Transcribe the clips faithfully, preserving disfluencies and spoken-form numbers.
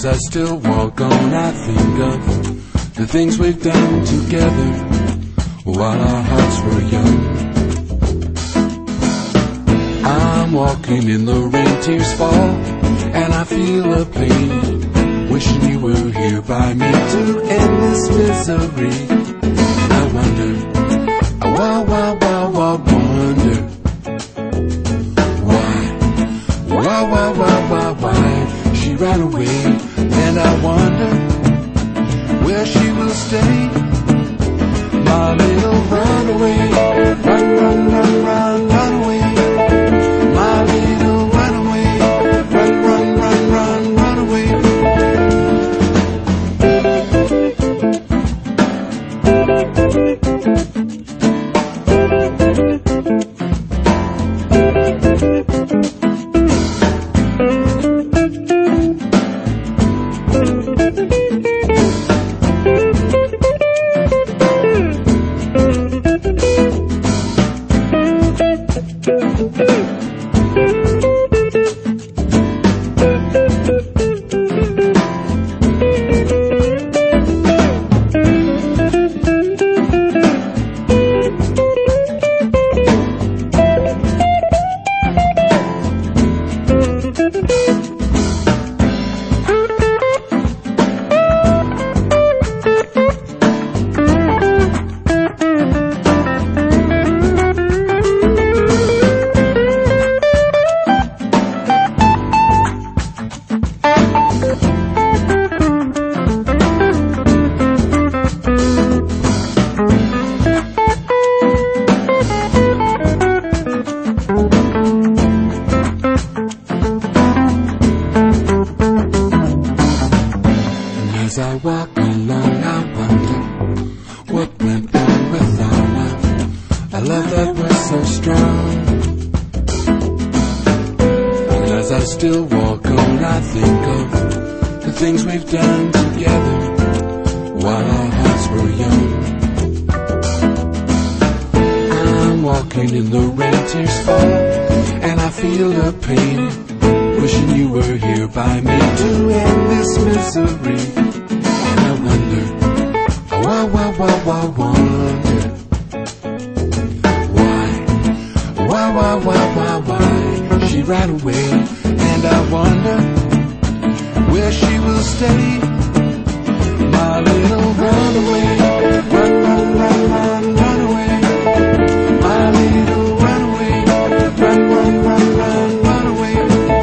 as I still walk on, I think of the things we've done together while our hearts were young. I'm walking in the rain, tears fall, and I feel a pain, wishing you were here by me to end this misery. And I wonder, I wow, wow, wow, wow, wonder why, why, why, why, why, why she ran away. And I wonder where she will stay, my little runaway. Run, run, run, run, run away, my little runaway. Run, run, run, run, run away. As I walk along, I wonder what went wrong with our love, a love that was so strong. And as I still walk on, I think of the things we've done together while our hearts were young. I'm walking in the rain, tears fall, and I feel the pain, wishing you were here by me to end this misery. And I wonder, why, why, why, why, wonder why, why, why, why, why, why she ran away. And I wonder where she will stay, my little runaway. Run, run, run, run, run away, my little runaway. Run, run, run, run, run away.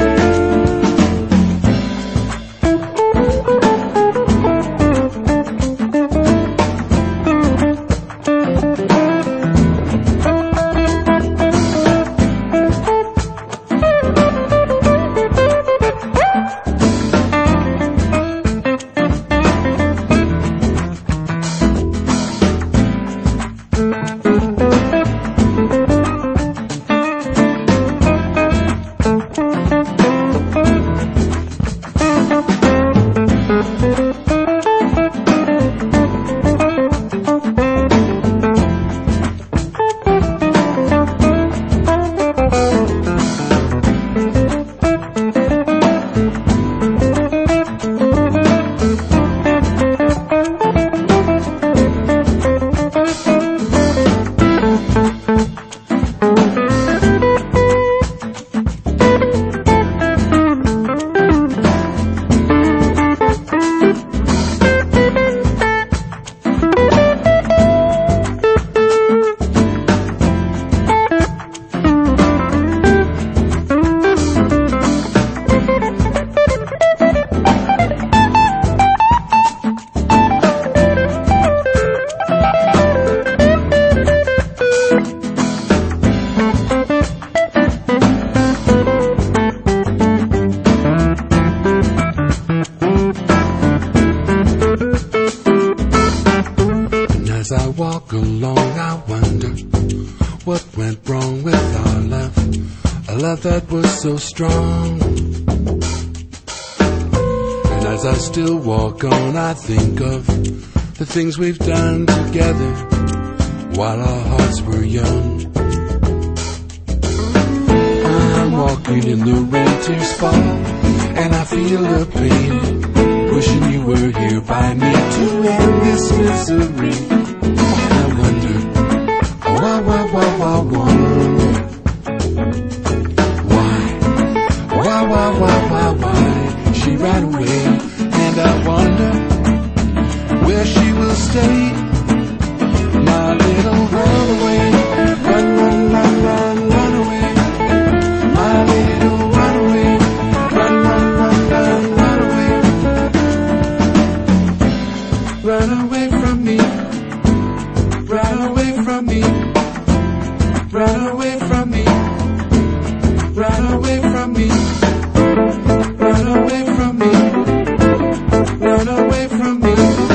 As I walk along, I wonder what went wrong with our love, a love that was so strong. And as I still walk on, I think of the things we've done together while our hearts were young. I'm walking in the rain, tears fall, and I feel the pain, wishing you were here by me to end this misery. I wonder, why, why, why, why, why? Why, why, why, why, why, why? She ran away, and I wonder where she will stay. My little runaway, run, run, run, run, run away. My little runaway, run, run, run, run, run away. Run away from me, run away from me, run away from me, run away from me, run away from me, run away from me.